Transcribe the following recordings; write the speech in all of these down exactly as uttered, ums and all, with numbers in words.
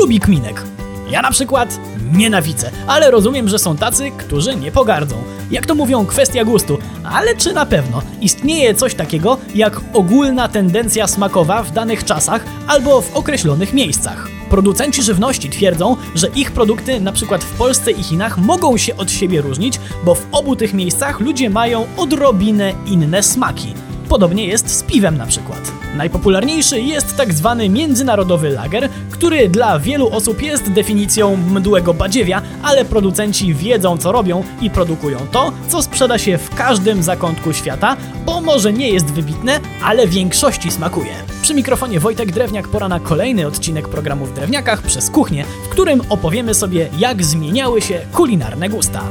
lubi kminek? Ja na przykład nienawidzę, ale rozumiem, że są tacy, którzy nie pogardzą. Jak to mówią, kwestia gustu, ale czy na pewno istnieje coś takiego jak ogólna tendencja smakowa w danych czasach albo w określonych miejscach? Producenci żywności twierdzą, że ich produkty na przykład w Polsce i Chinach mogą się od siebie różnić, bo w obu tych miejscach ludzie mają odrobinę inne smaki. Podobnie jest z piwem na przykład. Najpopularniejszy jest tak zwany międzynarodowy lager, który dla wielu osób jest definicją mdłego badziewia, ale producenci wiedzą, co robią i produkują to, co sprzeda się w każdym zakątku świata, bo może nie jest wybitne, ale większości smakuje. Przy mikrofonie Wojtek Drewniak, pora na kolejny odcinek programu w Drewniakach przez kuchnię, w którym opowiemy sobie, jak zmieniały się kulinarne gusta.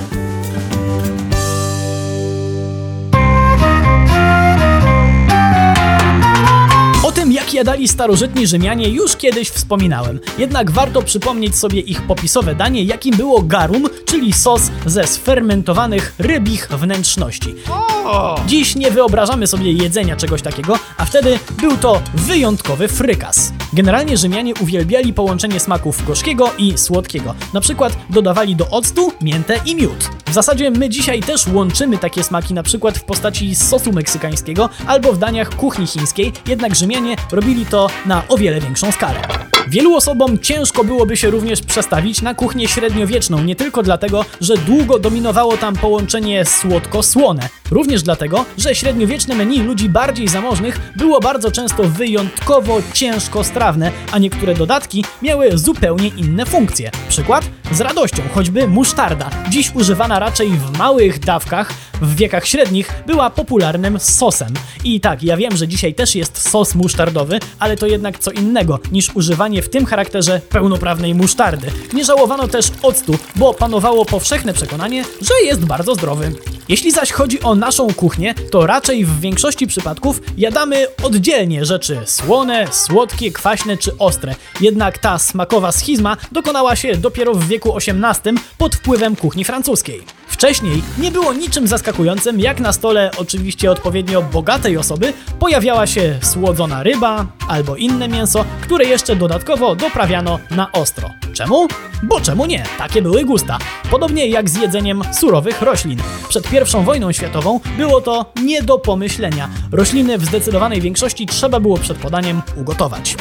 O tym, jak jadali starożytni Rzymianie, już kiedyś wspominałem. Jednak warto przypomnieć sobie ich popisowe danie, jakim było garum, czyli sos ze sfermentowanych rybich wnętrzności. Dziś nie wyobrażamy sobie jedzenia czegoś takiego, a wtedy był to wyjątkowy frykas. Generalnie Rzymianie uwielbiali połączenie smaków gorzkiego i słodkiego. Na przykład dodawali do octu miętę i miód. W zasadzie my dzisiaj też łączymy takie smaki na przykład w postaci sosu meksykańskiego albo w daniach kuchni chińskiej, jednak Rzymianie robili to na o wiele większą skalę. Wielu osobom ciężko byłoby się również przestawić na kuchnię średniowieczną, nie tylko dlatego, że długo dominowało tam połączenie słodko-słone. Również dlatego, że średniowieczne menu ludzi bardziej zamożnych było bardzo często wyjątkowo ciężko strawne, a niektóre dodatki miały zupełnie inne funkcje. Przykład? Z radością, choćby musztarda, dziś używana raczej w małych dawkach, w wiekach średnich była popularnym sosem. I tak, ja wiem, że dzisiaj też jest sos musztardowy, ale to jednak co innego niż używanie w tym charakterze pełnoprawnej musztardy. Nie żałowano też octu, bo panowało powszechne przekonanie, że jest bardzo zdrowy. Jeśli zaś chodzi o naszą kuchnię, to raczej w większości przypadków jadamy oddzielnie rzeczy słone, słodkie, kwaśne czy ostre. Jednak ta smakowa schizma dokonała się dopiero w wieku osiemnastym pod wpływem kuchni francuskiej. Wcześniej nie było niczym zaskakującym, jak na stole oczywiście odpowiednio bogatej osoby pojawiała się słodzona ryba albo inne mięso, które jeszcze dodatkowo doprawiano na ostro. Czemu? Bo czemu nie? Takie były gusta. Podobnie jak z jedzeniem surowych roślin. Przed pierwszą wojną światową było to nie do pomyślenia. Rośliny w zdecydowanej większości trzeba było przed podaniem ugotować.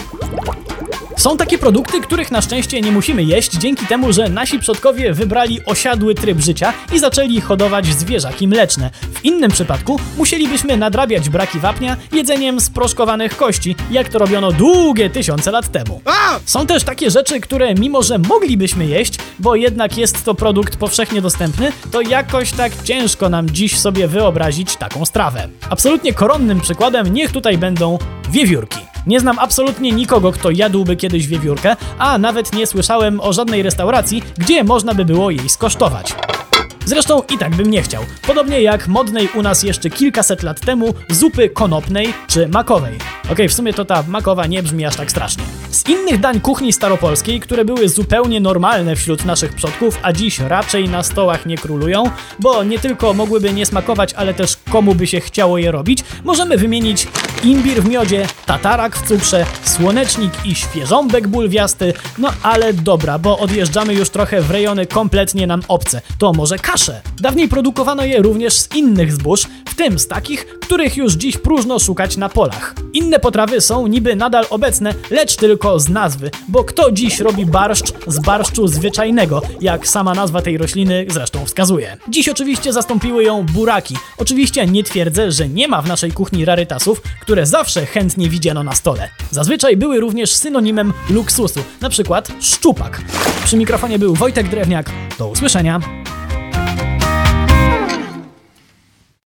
Są takie produkty, których na szczęście nie musimy jeść dzięki temu, że nasi przodkowie wybrali osiadły tryb życia i zaczęli hodować zwierzaki mleczne. W innym przypadku musielibyśmy nadrabiać braki wapnia jedzeniem sproszkowanych kości, jak to robiono długie tysiące lat temu. Są też takie rzeczy, które mimo, że moglibyśmy jeść, bo jednak jest to produkt powszechnie dostępny, to jakoś tak ciężko nam dziś sobie wyobrazić taką strawę. Absolutnie koronnym przykładem niech tutaj będą wiewiórki. Nie znam absolutnie nikogo, kto jadłby kiedyś wiewiórkę, a nawet nie słyszałem o żadnej restauracji, gdzie można by było jej skosztować. Zresztą i tak bym nie chciał. Podobnie jak modnej u nas jeszcze kilkaset lat temu zupy konopnej czy makowej. Okej, w sumie to ta makowa nie brzmi aż tak strasznie. Z innych dań kuchni staropolskiej, które były zupełnie normalne wśród naszych przodków, a dziś raczej na stołach nie królują, bo nie tylko mogłyby nie smakować, ale też komu by się chciało je robić, możemy wymienić imbir w miodzie, tatarak w cukrze, słonecznik i świeżąbek bulwiasty, no ale dobra, bo odjeżdżamy już trochę w rejony kompletnie nam obce. To może kasze. Dawniej produkowano je również z innych zbóż, w tym z takich, których już dziś próżno szukać na polach. Inne potrawy są niby nadal obecne, lecz tylko z nazwy, bo kto dziś robi barszcz z barszczu zwyczajnego, jak sama nazwa tej rośliny zresztą wskazuje. Dziś oczywiście zastąpiły ją buraki. Oczywiście nie twierdzę, że nie ma w naszej kuchni rarytasów, które zawsze chętnie widziano na stole. Zazwyczaj były również synonimem luksusu, na przykład szczupak. Przy mikrofonie był Wojtek Drewniak. Do usłyszenia.